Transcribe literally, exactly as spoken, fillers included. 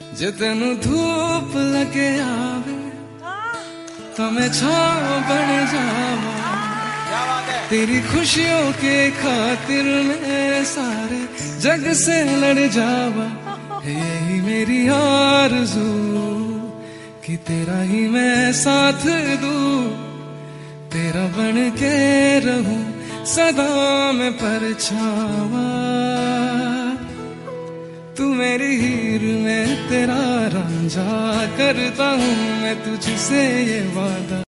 जे तेनू धूप लगे आवे तो मैं छाव बन जावा। तेरी खुशियों के खातिर मैं सारे जग से लड़ जावा। यही मेरी आरज़ू कि तेरा ही मैं साथ दूं, तेरा बन के रहूं सदा मैं परछावा। तू मेरी हीर में तेरा रांझा, करता हूँ मैं तुझसे ये वादा।